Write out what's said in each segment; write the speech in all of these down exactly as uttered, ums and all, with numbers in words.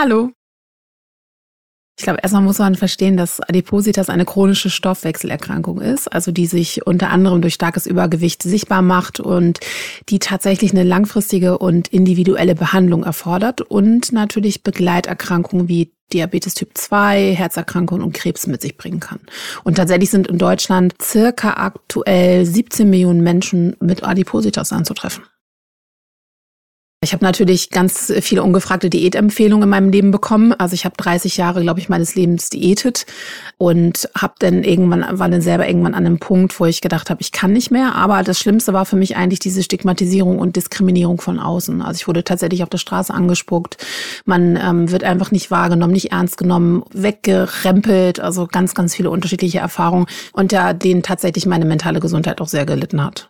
Hallo. Ich glaube, erstmal muss man verstehen, dass Adipositas eine chronische Stoffwechselerkrankung ist, also die sich unter anderem durch starkes Übergewicht sichtbar macht und die tatsächlich eine langfristige und individuelle Behandlung erfordert und natürlich Begleiterkrankungen wie Diabetes Typ zwei, Herzerkrankungen und Krebs mit sich bringen kann. Und tatsächlich sind in Deutschland circa aktuell siebzehn Millionen Menschen mit Adipositas anzutreffen. Ich habe natürlich ganz viele ungefragte Diätempfehlungen in meinem Leben bekommen. Also ich habe dreißig Jahre, glaube ich, meines Lebens diätet und habe dann irgendwann, war dann selber irgendwann an einem Punkt, wo ich gedacht habe, ich kann nicht mehr. Aber das Schlimmste war für mich eigentlich diese Stigmatisierung und Diskriminierung von außen. Also ich wurde tatsächlich auf der Straße angespuckt. Man ähm, wird einfach nicht wahrgenommen, nicht ernst genommen, weggerempelt. Also ganz, ganz viele unterschiedliche Erfahrungen, unter denen tatsächlich meine mentale Gesundheit auch sehr gelitten hat.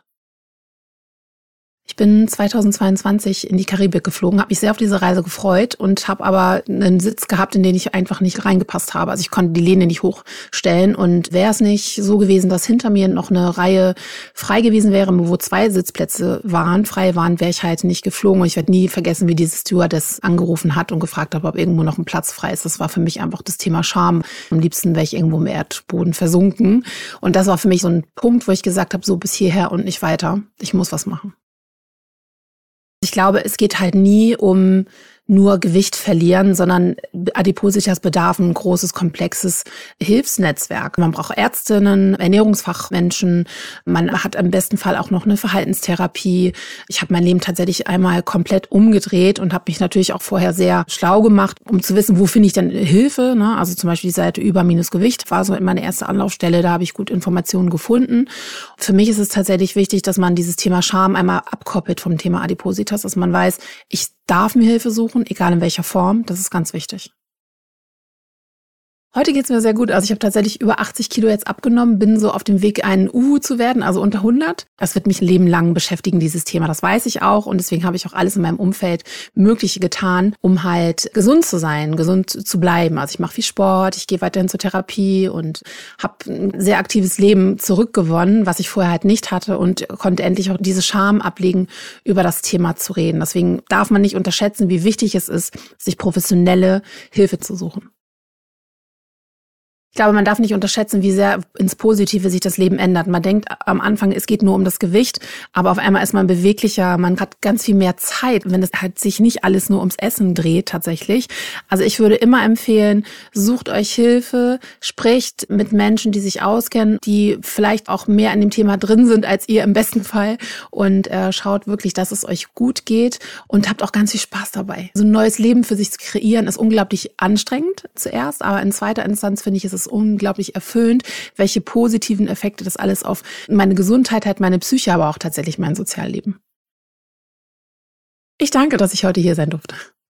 Ich bin zweitausendzweiundzwanzig in die Karibik geflogen, habe mich sehr auf diese Reise gefreut und habe aber einen Sitz gehabt, in den ich einfach nicht reingepasst habe. Also ich konnte die Lehne nicht hochstellen und wäre es nicht so gewesen, dass hinter mir noch eine Reihe frei gewesen wäre, wo zwei Sitzplätze waren, frei waren, wäre ich halt nicht geflogen. Und ich werde nie vergessen, wie diese Stewardess angerufen hat und gefragt hat, ob irgendwo noch ein Platz frei ist. Das war für mich einfach das Thema Scham. Am liebsten wäre ich irgendwo im Erdboden versunken. Und das war für mich so ein Punkt, wo ich gesagt habe, so bis hierher und nicht weiter. Ich muss was machen. Ich glaube, es geht halt nie um nur Gewicht verlieren, sondern Adipositas bedarf ein großes, komplexes Hilfsnetzwerk. Man braucht Ärztinnen, Ernährungsfachmenschen, man hat im besten Fall auch noch eine Verhaltenstherapie. Ich habe mein Leben tatsächlich einmal komplett umgedreht und habe mich natürlich auch vorher sehr schlau gemacht, um zu wissen, wo finde ich denn Hilfe. Ne? Also zum Beispiel die Seite Über minus Gewicht war so meine erste Anlaufstelle, da habe ich gut Informationen gefunden. Für mich ist es tatsächlich wichtig, dass man dieses Thema Scham einmal abkoppelt vom Thema Adipositas, dass man weiß, ich darf mir Hilfe suchen, egal in welcher Form. Das ist ganz wichtig. Heute geht's mir sehr gut. Also ich habe tatsächlich über achtzig Kilo jetzt abgenommen, bin so auf dem Weg, ein Uhu zu werden, also unter hundert. Das wird mich ein Leben lang beschäftigen, dieses Thema. Das weiß ich auch und deswegen habe ich auch alles in meinem Umfeld Mögliche getan, um halt gesund zu sein, gesund zu bleiben. Also ich mache viel Sport, ich gehe weiterhin zur Therapie und habe ein sehr aktives Leben zurückgewonnen, was ich vorher halt nicht hatte und konnte endlich auch diese Scham ablegen, über das Thema zu reden. Deswegen darf man nicht unterschätzen, wie wichtig es ist, sich professionelle Hilfe zu suchen. Ich glaube, man darf nicht unterschätzen, wie sehr ins Positive sich das Leben ändert. Man denkt am Anfang, es geht nur um das Gewicht, aber auf einmal ist man beweglicher, man hat ganz viel mehr Zeit, wenn es halt sich nicht alles nur ums Essen dreht tatsächlich. Also ich würde immer empfehlen, sucht euch Hilfe, sprecht mit Menschen, die sich auskennen, die vielleicht auch mehr in dem Thema drin sind als ihr im besten Fall und äh, schaut wirklich, dass es euch gut geht und habt auch ganz viel Spaß dabei. So ein neues Leben für sich zu kreieren ist unglaublich anstrengend zuerst, aber in zweiter Instanz finde ich, ist es unglaublich erfüllend, welche positiven Effekte das alles auf meine Gesundheit hat, meine Psyche, aber auch tatsächlich mein Sozialleben. Ich danke, dass ich heute hier sein durfte.